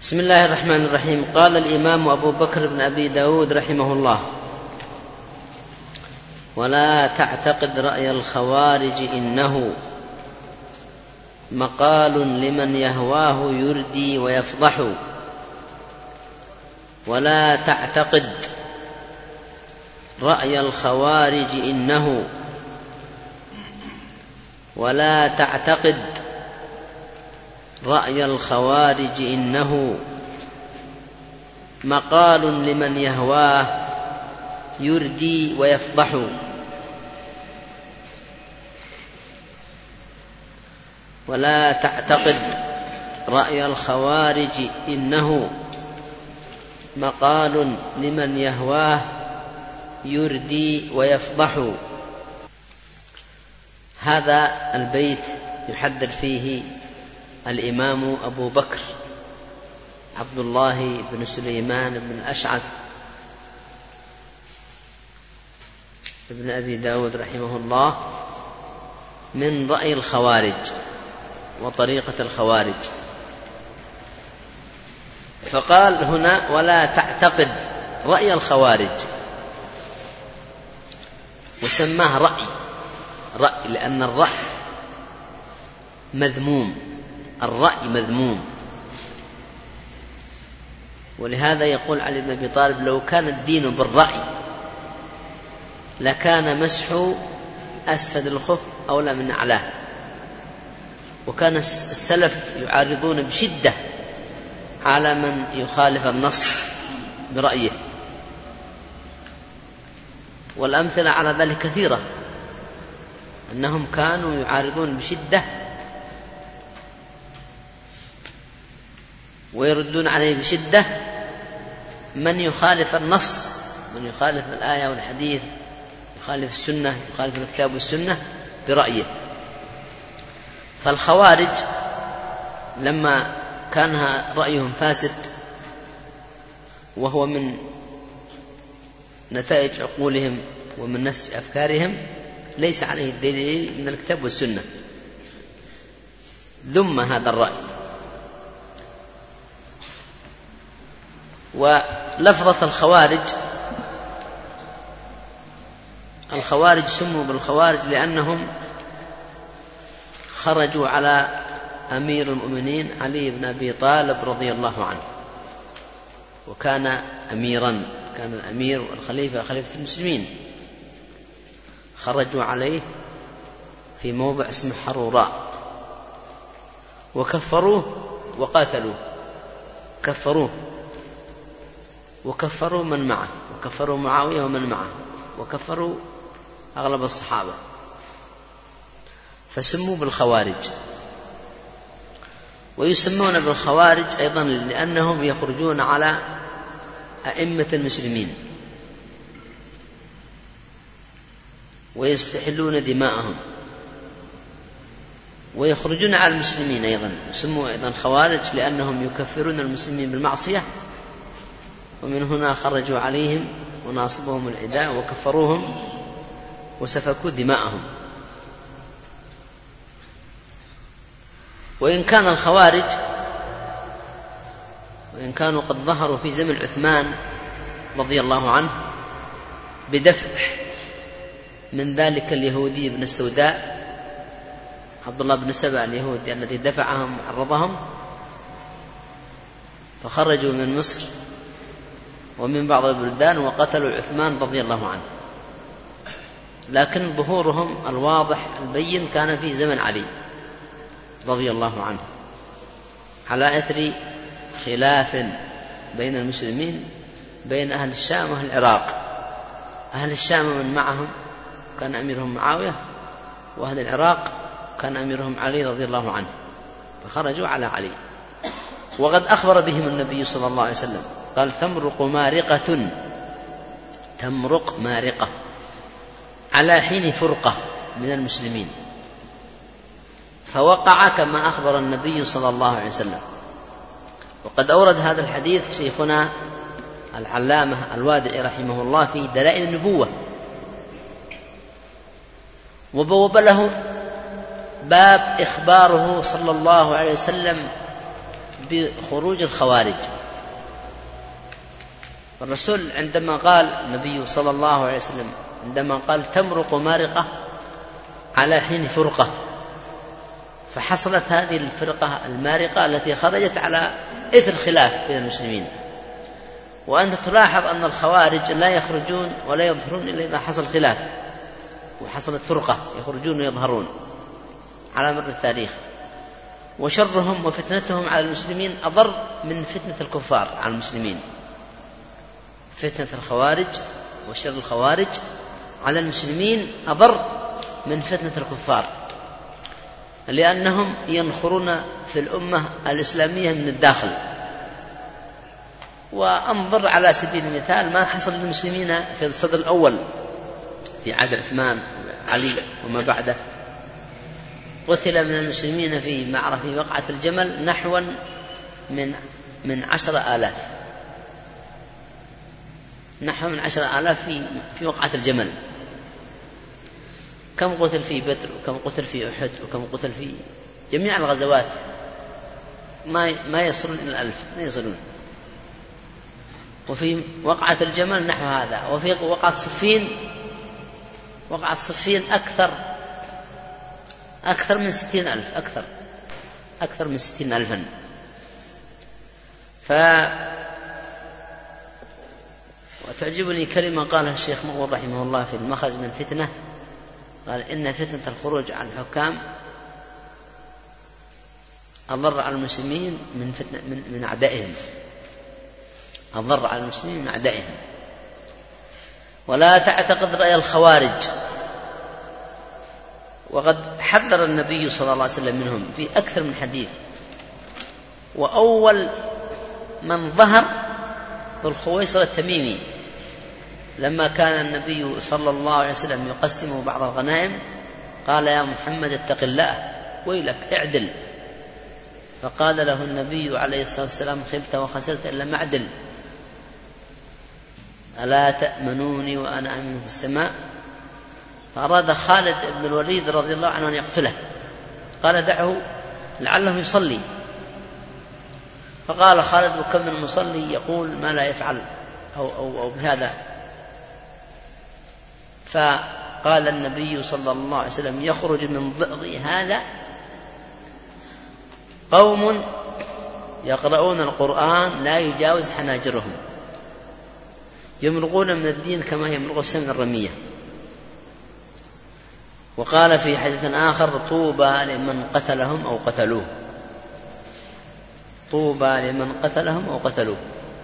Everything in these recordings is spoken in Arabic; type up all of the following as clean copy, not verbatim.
بسم الله الرحمن الرحيم. قال الإمام أبو بكر بن أبي داود رحمه الله: ولا تعتقد رأي الخوارج إنه مقال لمن يهواه يردي ويفضح. ولا تعتقد رأي الخوارج إنه ولا تعتقد رأي الخوارج إنه مقال لمن يهواه يردي ويفضح. ولا تعتقد رأي الخوارج إنه مقال لمن يهواه يردي ويفضح. هذا البيت يحذر فيه الإمام أبو بكر عبد الله بن سليمان بن الأشعث ابن أبي داود رحمه الله من رأي الخوارج وطريقة الخوارج. فقال هنا: ولا تعتقد رأي الخوارج، وسماه رأي لأن الرأي مذموم، الرأي مذموم. ولهذا يقول علي بن أبي طالب: لو كان الدين بالرأي لكان مسح أسفل الخف أولى من أعلاه. وكان السلف يعارضون بشدة على من يخالف النص برأيه، والأمثلة على ذلك كثيرة، أنهم كانوا يعارضون بشدة ويردون عليه بشدة من يخالف النص، من يخالف الآية والحديث، يخالف السنة، يخالف الكتاب والسنة برأيه. فالخوارج لما كان رأيهم فاسد وهو من نتائج عقولهم ومن نسج أفكارهم ليس عليه الدليل من الكتاب والسنة، ذم هذا الرأي. ولفظة الخوارج سموا بالخوارج لأنهم خرجوا على أمير المؤمنين علي بن أبي طالب رضي الله عنه، وكان أميرا، كان الأمير والخليفة خليفة المسلمين، خرجوا عليه في موضع اسمه حروراء وكفروه وقاتلوه، وكفروا من معه، وكفروا معاوية ومن معه، وكفروا أغلب الصحابة، فسموا بالخوارج. ويسمون بالخوارج أيضا لأنهم يخرجون على أئمة المسلمين ويستحلون دماءهم ويخرجون على المسلمين أيضا. سموا أيضا خوارج لأنهم يكفرون المسلمين بالمعصية، ومن هنا خرجوا عليهم وناصبهم العداء وكفروهم وسفكوا دماءهم. وإن كان الخوارج كانوا قد ظهروا في زمن عثمان رضي الله عنه بدفع من ذلك اليهودي ابن السوداء عبد الله بن سبأ اليهودي الذي دفعهم وعرضهم، فخرجوا من مصر ومن بعض البلدان وقتلوا عثمان رضي الله عنه. لكن ظهورهم الواضح البين كان في زمن علي رضي الله عنه، على أثر خلاف بين المسلمين بين أهل الشام وأهل العراق. أهل الشام من معهم كان أميرهم معاوية، وأهل العراق كان أميرهم علي رضي الله عنه، فخرجوا على علي. وقد أخبر بهم النبي صلى الله عليه وسلم قال: تمرق مارقة على حين فرقة من المسلمين. فوقع كما أخبر النبي صلى الله عليه وسلم. وقد أورد هذا الحديث شيخنا العلامة الوادعي رحمه الله في دلائل النبوة، وبوب له باب إخباره صلى الله عليه وسلم بخروج الخوارج. الرسول عندما قال النبي صلى الله عليه وسلم عندما قال تمرق مارقة على حين فرقة، فحصلت هذه الفرقة المارقة التي خرجت على إثر خلاف بين المسلمين. وأنت تلاحظ أن الخوارج لا يخرجون ولا يظهرون إلا إذا حصل خلاف وحصلت فرقة، يخرجون ويظهرون على مر التاريخ. وشرهم وفتنتهم على المسلمين أضر من فتنة الكفار على المسلمين. فتنة الخوارج وشر الخوارج على المسلمين أضر من فتنة الكفار، لأنهم ينخرون في الأمة الإسلامية من الداخل. وأنظر على سبيل المثال ما حصل للمسلمين في الصدر الأول في عهد عثمان علي وما بعده. قتل من المسلمين في معركة وقعة الجمل نحو من 10,000، نحو من 10,000 في وقعة الجمل. كم قتل في بدر وكم قتل في أحد وكم قتل في جميع الغزوات، ما يصلون إلى 1000، ما يصلون. وفي وقعة الجمل نحو هذا. وفي وقعة صفين أكثر من 60,000، أكثر من 60,000. وتعجبني كلمة قالها الشيخ مغول رحمه الله في المخرج من الفتنة، قال إن فتنة الخروج على الحكام أضر على المسلمين من أعدائهم، أضر على المسلمين من أعدائهم. ولا تعتقد رأي الخوارج، وقد حذر النبي صلى الله عليه وسلم منهم في أكثر من حديث. وأول من ظهر بالخويصر التميمي لما كان النبي صلى الله عليه وسلم يقسم بعض الغنائم قال يا محمد اتق الله ويلك اعدل، فقال له النبي عليه الصلاة والسلام خبت وخسرت إلا معدل، ألا تأمنوني وأنا أمن في السماء. فأراد خالد بن الوليد رضي الله عنه أن يقتله، قال دعه لعله يصلي. فقال خالد وكم من مصلي يقول ما لا يفعل أو بهذا. فقال النبي صلى الله عليه وسلم يخرج من ضئض هذا قوم يقرؤون القرآن لا يجاوز حناجرهم، يمرقون من الدين كما يمرق السهم من الرمية. وقال في حديث آخر طوبى لمن قتلهم أو قتلوه، طوبى لمن قتلهم أو قتلوه.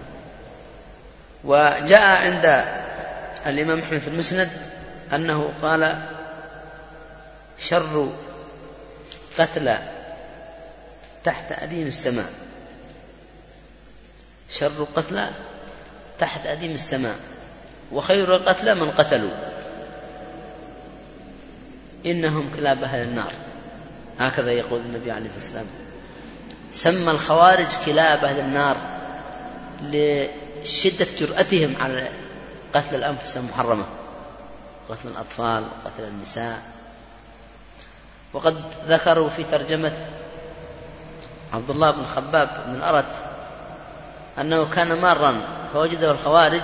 وجاء عند الإمام أحمد في المسند أنه قال شر قتلى تحت أديم السماء، شر قتلى تحت أديم السماء، وخير قتلى من قتلوا، إنهم كلاب أهل النار. هكذا يقول النبي عليه الصلاة والسلام، سمى الخوارج كلاب أهل النار لشدة جرأتهم على قتل الأنفس المحرمة، قتل الأطفال وقتل النساء. وقد ذكروا في ترجمة عبد الله بن خباب بن الأرت أنه كان مارا فوجده الخوارج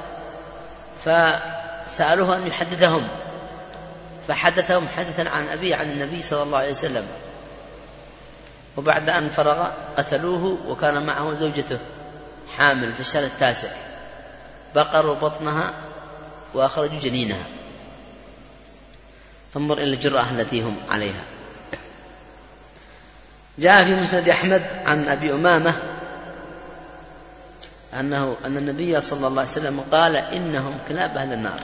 فسألوه أن يحدثهم، فحدثهم حدثا عن أبي عن النبي صلى الله عليه وسلم. وبعد أن فرغ قتلوه وكان معه زوجته حامل في الشهر 9، بقروا بطنها وأخرجوا جنينها. فانظر إلى الجرأة التي هم عليها. جاء في مسند أحمد عن أبي أمامة أن النبي صلى الله عليه وسلم قال إنهم كلاب أهل النار،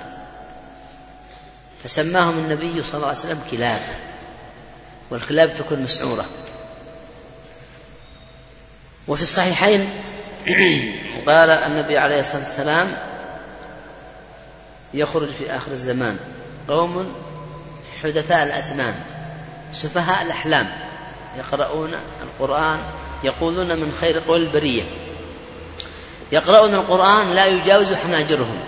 فسماهم النبي صلى الله عليه وسلم كلاب، والكلاب تكون مسعورة. وفي الصحيحين قال النبي عليه الصلاة والسلام يخرج في آخر الزمان قوم حدثاء الأسنان سفهاء الأحلام يقرؤون القرآن يقولون من خير قول البرية، يقرؤون القرآن لا يجاوز حناجرهم.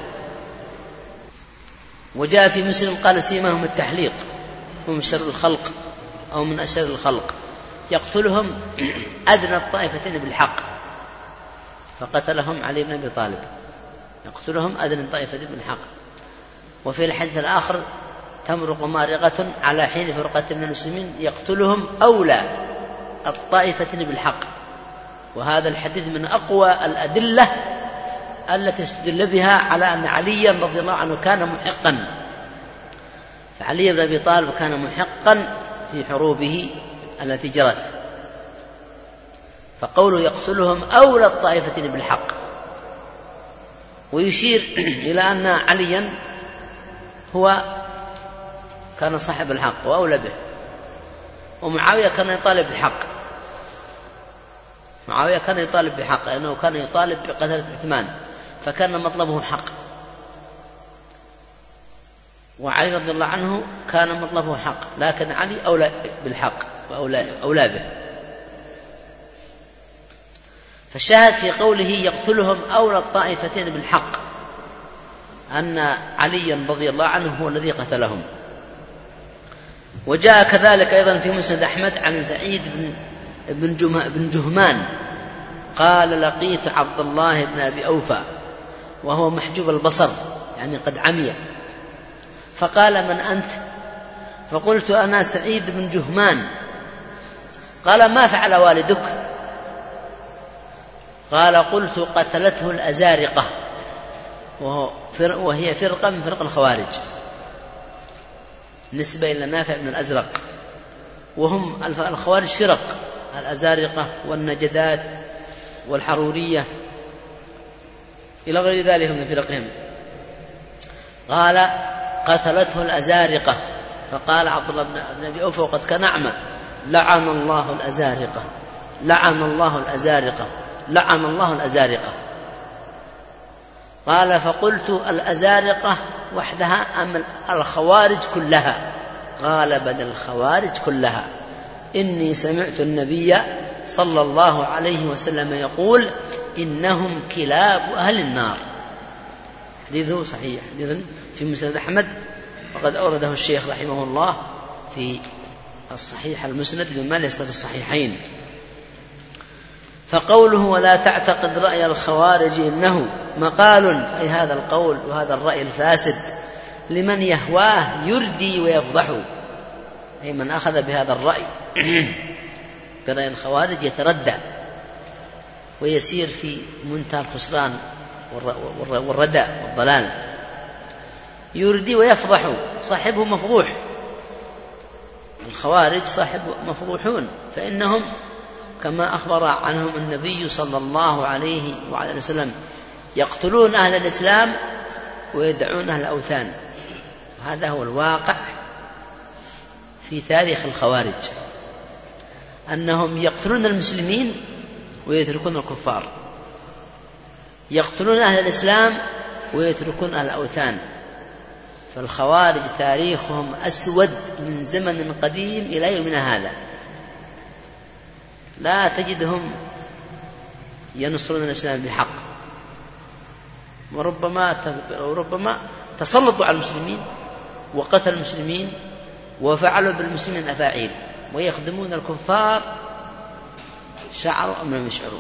وجاء في مسلم قال سيماهم التحليق، هم شر الخلق أو من أشر الخلق. يقتلهم أدنى الطائفتين بالحق، فقتلهم علي بن أبي طالب، يقتلهم أدنى الطائفتين بالحق. وفي الحديث الآخر تمرق مارقة على حين فرقة من المسلمين يقتلهم أولى الطائفتين بالحق. وهذا الحديث من أقوى الأدلة التي استدل بها على أن عليا رضي الله عنه كان محقا، فعلي بن أبي طالب كان محقا في حروبه التي جرت، فقوله يقتلهم أولى الطائفتين بالحق. ويشير إلى أن عليا هو كان صاحب الحق وأولى به، ومعاوية كان يطالب بحق، معاوية كان يطالب بحق لأنه كان يطالب بقتل عثمان، فكان مطلبه حق. وعلي رضي الله عنه كان مطلبه حق، لكن علي أولى بالحق وأولى به. فالشاهد في قوله يقتلهم أولى الطائفتين بالحق أن عليا رضي الله عنه هو الذي قتلهم. وجاء كذلك أيضا في مسند أحمد عن سعيد بن جهمان قال لقيت عبد الله بن أبي أوفى وهو محجوب البصر، يعني قد عمي، فقال من أنت؟ فقلت أنا سعيد بن جهمان. قال ما فعل والدك؟ قال قلت قتلته الأزارقة، وهي فرقة من فرق الخوارج نسبة إلى نافع بن الأزرق، وهم الخوارج فرق، الأزارقة والنجدات والحرورية إلى غير ذلك من فرقهم. قال قتلته الأزارقة، فقال عبد الله بن أبي أوفى وقد كان أعمى لعن الله الأزارقة، لعن الله الأزارقة، لعن الله الأزارقة. قال فقلت الأزارقة وحدها أم الخوارج كلها؟ قال بل الخوارج كلها، إني سمعت النبي صلى الله عليه وسلم يقول إنهم كلاب أهل النار. حديثه صحيح، حديث في مسند أحمد، وقد أورده الشيخ رحمه الله في الصحيح المسند بما ليس في الصحيحين. فقوله ولا تعتقد رأي الخوارج إنه مقال، أي هذا القول وهذا الرأي الفاسد لمن يهواه يردي ويفضح، أي من أخذ بهذا الرأي برأي الخوارج يتردى ويسير في منتهى الخسران والردى والضلال. يردي ويفضح، صاحبه مفضوح، الخوارج صاحب مفضوحون، فإنهم كما أخبر عنهم النبي صلى الله عليه وعلى وسلم يقتلون أهل الإسلام ويدعون أهل الأوثان. هذا هو الواقع في تاريخ الخوارج، أنهم يقتلون المسلمين ويتركون الكفار، يقتلون أهل الإسلام ويتركون أهل الأوثان. فالخوارج تاريخهم أسود من زمن قديم إلى يومنا هذا، لا تجدهم ينصرون الإسلام بحق، وربما تسلطوا على المسلمين وقتلوا المسلمين وفعلوا بالمسلمين أفاعيل، ويخدمون الكفار شعروا أم لم يشعروا.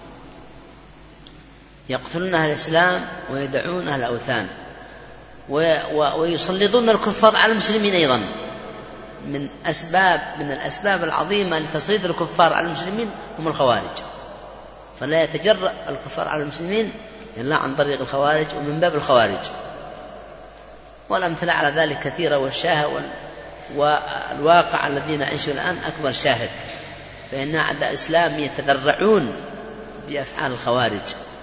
يقتلون أهل الإسلام ويدعون أهل الأوثان، ويسلطون الكفار على المسلمين أيضا. من الأسباب العظيمة لتسليط الكفار على المسلمين هم الخوارج، فلا يتجرأ الكفار على المسلمين إلا عن طريق الخوارج ومن باب الخوارج. والأمثلة على ذلك كثيرة، والواقع الذي نعيشه الآن أكبر شاهد، فإن أعداء الإسلام يتذرعون بأفعال الخوارج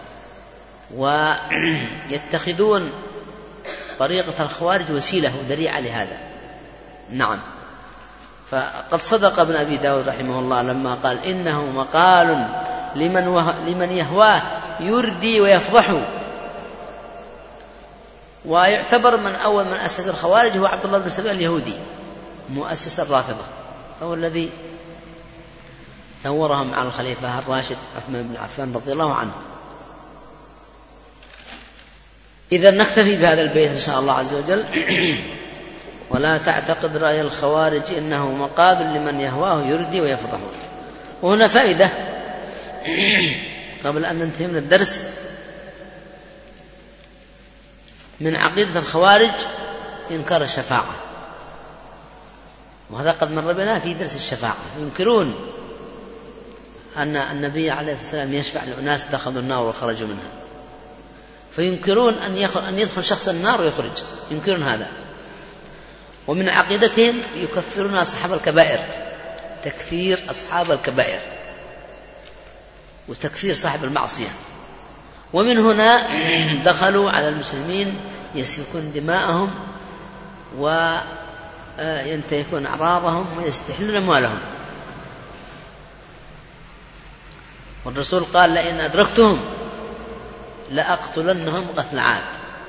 ويتخذون طريقة الخوارج وسيلة وذريعة لهذا. نعم، فقد صدق ابن أبي داود رحمه الله لما قال إنه مقال لمن يهواه يردي ويفضح. ويعتبر من أول من أسس الخوارج هو عبد الله بن سبأ اليهودي مؤسس الرافضة، هو الذي ثورهم على الخليفة الراشد عثمان بن عفان رضي الله عنه. إذا نكتفي بهذا البيت إن شاء الله عز وجل. ولا تعتقد رأي الخوارج إنه مقال لمن يهواه يردي ويفضح. وهنا فائدة قبل أن ننتهي من الدرس. من عقيدة الخوارج إنكار الشفاعة، وهذا قد مر بنا في درس الشفاعة. ينكرون أن النبي عليه الصلاة والسلام يشفع لأناس دخلوا النار وخرجوا منها، فينكرون أن يدخل شخص النار ويخرج، ينكرون هذا. ومن عقيدتهم يكفرون أصحاب الكبائر، تكفير أصحاب الكبائر وتكفير صاحب المعصية. ومن هنا دخلوا على المسلمين يسفكون دماءهم وينتهكون أعراضهم ويستحلون أموالهم. والرسول قال: لئن أدركتهم لأقتلنهم قتل عاد.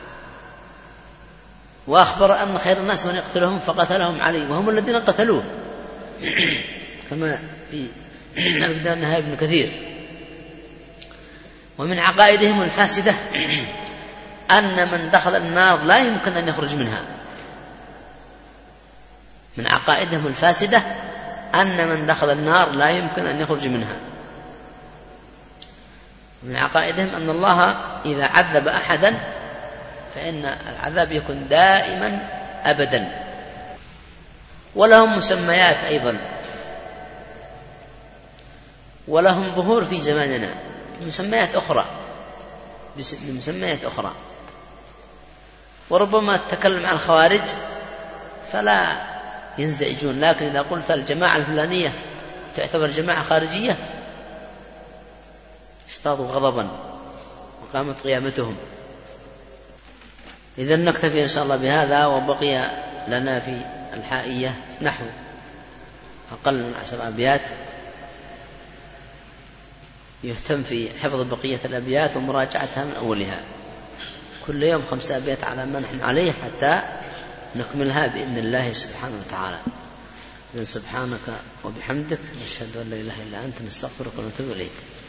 وأخبر أن خير الناس من يقتلهم فقتلهم علي، وهم الذين قتلوه، كما في البداية والنهاية ابن كثير. ومن عقائدهم الفاسدة أن من دخل النار لا يمكن أن يخرج منها. من عقائدهم الفاسدة أن من دخل النار لا يمكن أن يخرج منها. من عقائدهم أن الله إذا عذب أحدا فإن العذاب يكون دائما أبدا. ولهم مسميات أيضا، ولهم ظهور في زماننا بمسميات أخرى. وربما تتكلم عن الخوارج فلا ينزعجون، لكن إذا قلت الجماعة الفلانية تعتبر جماعة خارجية اشتاطوا غضبا وقامت قيامتهم. إذن نكتفي إن شاء الله بهذا، وبقي لنا في الحائية نحو أقل من 10 أبيات، يهتم في حفظ بقية الأبيات ومراجعتها من أولها، كل يوم 5 أبيات على ما نحن عليه حتى نكملها بإذن الله سبحانه وتعالى. سبحانك وبحمدك نشهد أن لا إله إلا أنت نستغفرك ونتوب إليك.